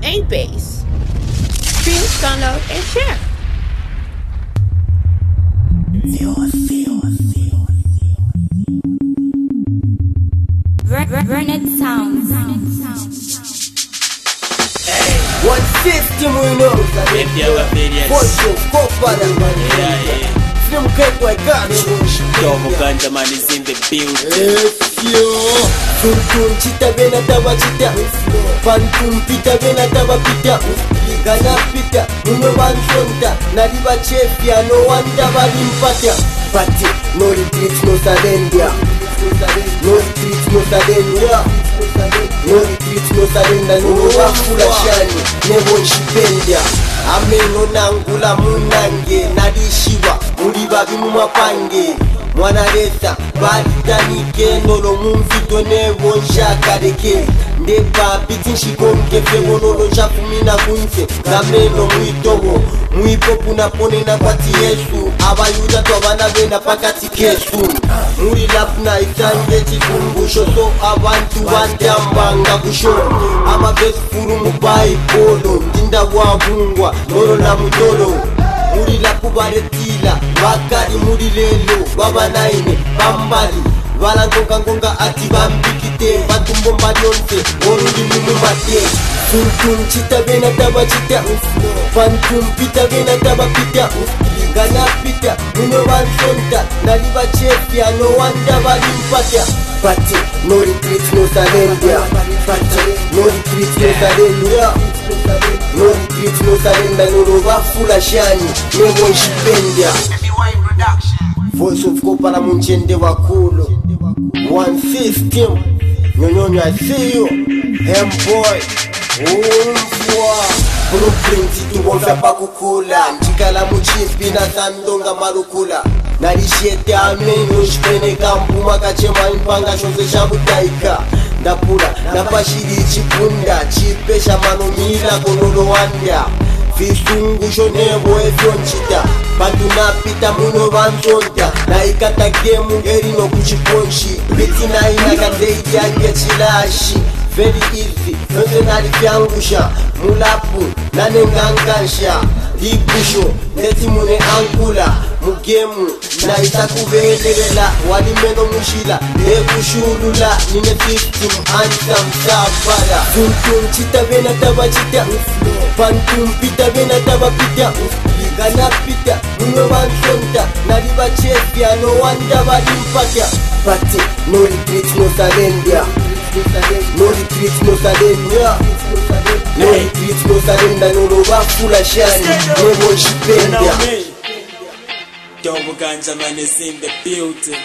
and bass. Stream, download, and share. Vernet Sounds. One system we know. Fortune, co-father. Slim Keto, I got you. Domo Ganja man is in the building. Yes, yo. Tuntun chita bena tawa chita. Pantum pita bena tawa pita. Gana pita, muno bansonta. Nariba chefia, no wanda balimpata. Pati, no retreat, no surrender. No retreat, no surrender. No retreat, no surrender. No wafula shani, never shipenda. Ameno nangula munange. Nadishiwa, mulibabi mumapange. Mwana leta, balitanike. Nolo mumfito nevo nshakadeke. Ndepa biti nshikonke febo nolo nshafumina kunse. Zameno muitobo, muipopu napone na kwati Yesu. Abayuda twabana bena pakati kesu. Muri lapna isange chikumbusho. So abantu bandambanga kusho. Ama besi furu mubai polo. Ndinda wabungwa, nolo na mutolo. Muri lakubaretila, bakari muri lelo. Baba naine, bambali Valangonga ati bambikite. Batumbomba yonse, orudi mumumate. Tuntum chita bena taba chita. Pantum pita bena taba pita. Gana pita, muno bansonta. Naliba chefia, no wanda balimpata. Pati, no retreat, no surrender. Pati, no retreat, no surrender. No retreat, no surrender. No roba fula shani, nevo nshipenda. Voice of Kopala Munchende Wakulo. One system. Nyonyo, I see you. Boy. Blueprint tuwonza pakukula. Njikala muchipi na sandonga marukula. Narishete ameno shpene kampuma kachema impanga chose shabutaika. Ndapura, napashiri chipunda. Chipesha manomila konolo wanda. Visungu shonevo efyonchita. Bantu napita muno bansonta. Na ikata gemu erino kuchiponchi. Biti na inakadeidi ange chilashi. Very easy, nonse nalifyangusha. Mulapu, nanengangansha. Dibusho, neti mune ankula. Mugemu, na itakuvehelela. Walimeno mushila, ekushulula. Nine system, ansam sabara. Tuntum chita bena taba chita. Pantum pita bena taba pita. Gana pita, muno bansonta. Nariba chefia, no wanda balimpata. Pati, no retreat, no surrender. No retreat, no surrender. No retreat, no surrender. No roba fula shani, nevo nshipenda. Domo Ganja man is in the building.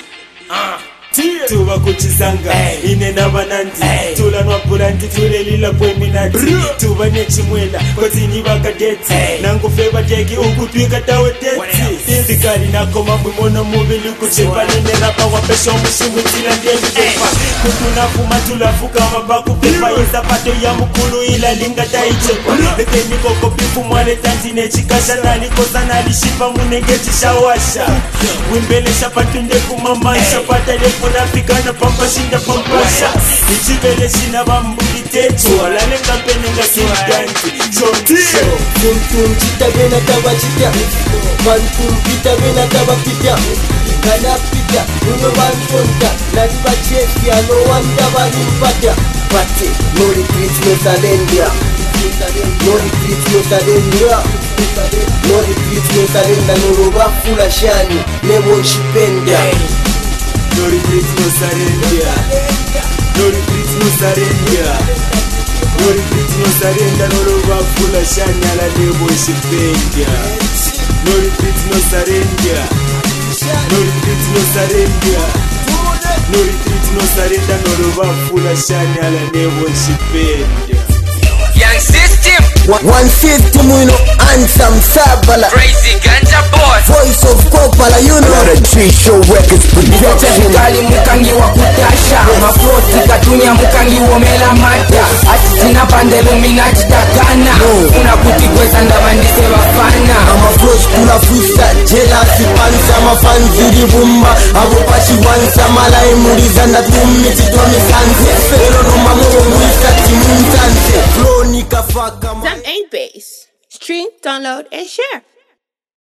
Tuba kuchisanga inena bananti tula nwapulanti tule lila pweminati tuba nechimwela kozini bakadeti nangu feba teki ukutwika tawe teti zikali nakoma mwimono mubili kuchepane nerapa wapesho mushimu tila ndeli kefa kutunafuma tulafuka mabaku pepa yezapato ya mukulu ila linga taichepa lekeni koko pifu mwale tanti nechikasha nalikosa nalishipa munengechi shawasha wimbelesha patunde kumamansha patale Napikana pampa shinda pampasha. Ichibele shina bambuli techo. Alalenga penenga kintanti. Chontisho. Tuntum chita bena taba chita. Pantum pita bena taba pita. Gana pita, muno bansonta. Nariba chefia, no wanda balimpata. Pati, no retreat, no surrender. No retreat, no surrender. No retreat, no surrender. No roba fula shani, nevo nshipenda. No retreat, no surrender. No retreat, no surrender. No retreat, no surrender. No roba fula shani ala nebo shipenda. No retreat, no surrender. No retreat, no surrender. No retreat, no surrender. No roba fula shani ala nebo shipenda. Young system. 150 mwino handsome sabala Crazy Ganja Boy, voice of Copala, you know. Not a G-Show Records production. kali mukangi wa kutasha mafloti katunya mukangi womela mata atitina pande luminaji takana unakutigweza ndabandise bafana amaflows kula fusa jealousy pansa mafanziri bumba abo pashi wansa malai muriza ndatumiti tomisanse pero nomamoro mwisa timuntanse flow nikafaka Some ain't bass. Stream, download, and share.